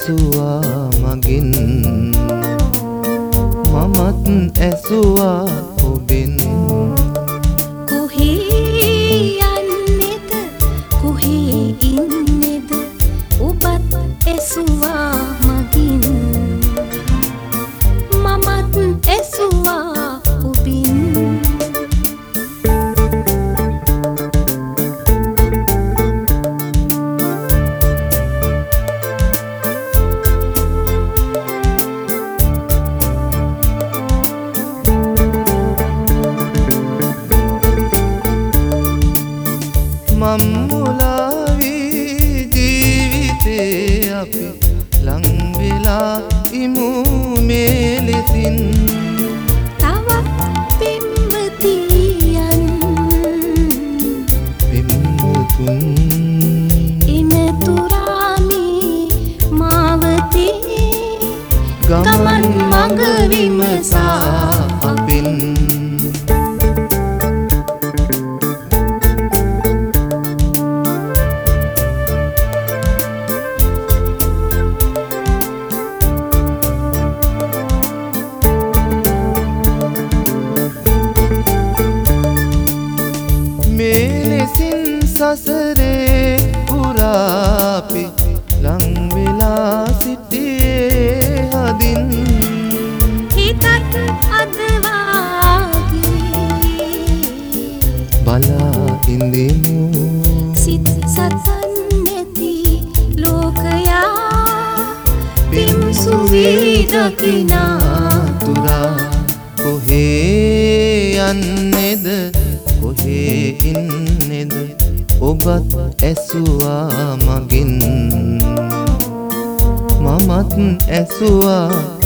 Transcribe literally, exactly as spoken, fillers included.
ඇසුවා මගින් මමත් ඇසුවා ඔබෙන් කොහේ යන්නේද කොහේ ඉන්නේද ඔබත් ඇසුවා මගින් මමත් ඇසුවා ඔබින් මම්මුලාවී ජීවිතේ අපි ලංවෙලා ඉමු මේ ලෙසින් තවත් පෙම්වතියන් පෙම්වතුන් එනතුරාමි මාවතේ ගමන් මඟ විමසා අපෙන් මෙලෙසින් සසරේ පුරාපි ලංවෙලා සිටියේ හදින් හිතත් අදවාගේ බලා ඉඳිමු සිත් සතන් නැති ලෝකයා පිම්සුවී දකිනා තුරා කොහේ යන්නේද කොහේ ඉන්නේද ඔබත් ඇසුවා මගින් මමත් ඇසුවා